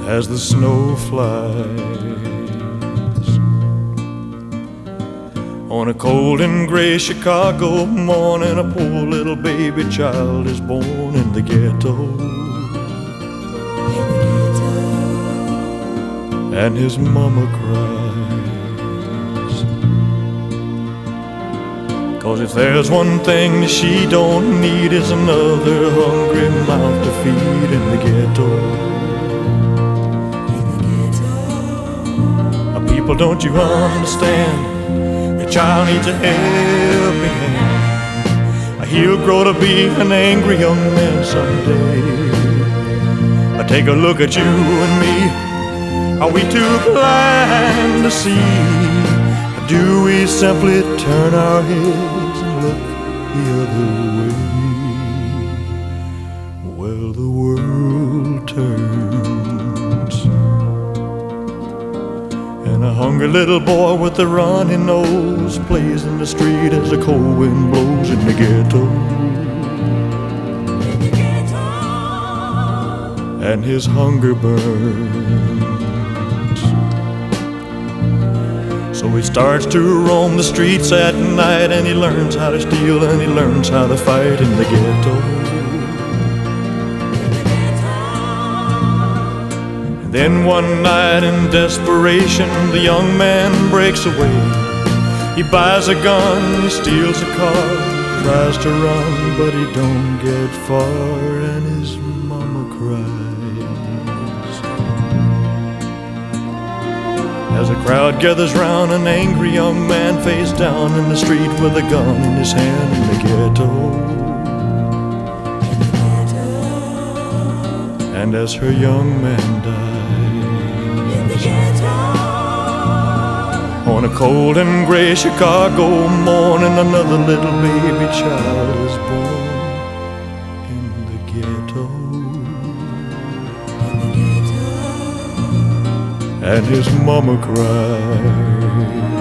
as the snow flies. On a cold and gray Chicago morning, a poor little baby child is born in the ghetto. And his mama cries, 'cause if there's one thing that she don't need, it's another hungry mouth to feed in the ghetto. People, don't you understand? The child needs a helping hand. He'll grow to be an angry young man someday. Take a look at you and me. Are we too blind to see? Or do we simply turn our heads and look the other way? Well, the world turns, and a hungry little boy with a runny nose plays in the street as the cold wind blows in the ghetto. And his hunger burns. So he starts to roam the streets at night, and he learns how to steal and he learns how to fight in the ghetto. And then one night in desperation, the young man breaks away. He buys a gun, he steals a car, tries to run, but he don't get far, and his mama cries. As a crowd gathers round, an angry young man face down in the street with a gun in his hand in the ghetto. And as her young man dies, on a cold and gray Chicago morning, another little baby child is born in the ghetto. And his mama cried.